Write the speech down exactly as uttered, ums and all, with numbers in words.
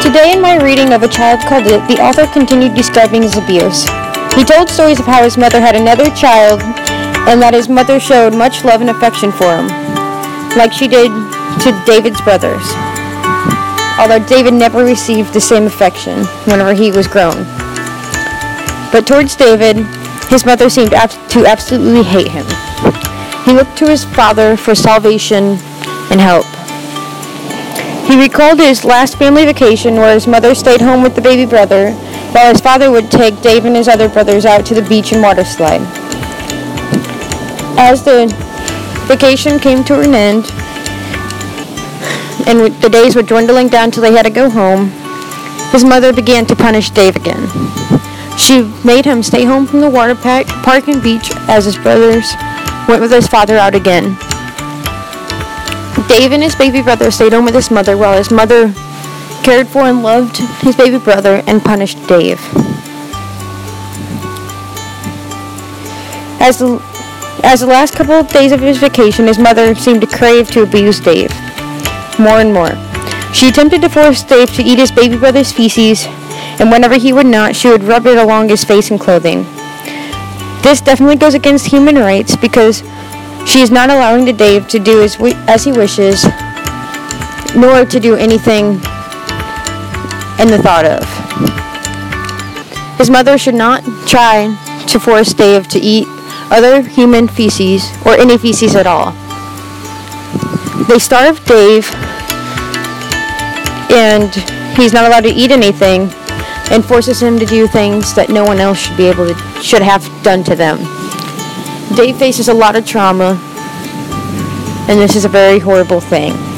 Today, in my reading of A Child Called It, the author continued describing his abuse. He told stories of how his mother had another child and that his mother showed much love and affection for him, like she did to David's brothers, although David never received the same affection whenever he was grown. But towards David, his mother seemed ab- to absolutely hate him. He looked to his father for salvation and help. He recalled his last family vacation where his mother stayed home with the baby brother, while his father would take Dave and his other brothers out to the beach and water slide. As the vacation came to an end, and the days were dwindling down till they had to go home, his mother began to punish Dave again. She made him stay home from the water park, park and beach as his brothers went with his father out again. Dave and his baby brother stayed home with his mother while his mother cared for and loved his baby brother and punished Dave. As the, as the last couple of days of his vacation, his mother seemed to crave to abuse Dave more and more. She attempted to force Dave to eat his baby brother's feces, and whenever he would not, she would rub it along his face and clothing. This definitely goes against human rights because she is not allowing to Dave to do as, we, as he wishes, nor to do anything in the thought of. His mother should not try to force Dave to eat other human feces or any feces at all. They starve Dave, and he's not allowed to eat anything, and forces him to do things that no one else should be able to should have done to them. Dave faces a lot of trauma, and this is a very horrible thing.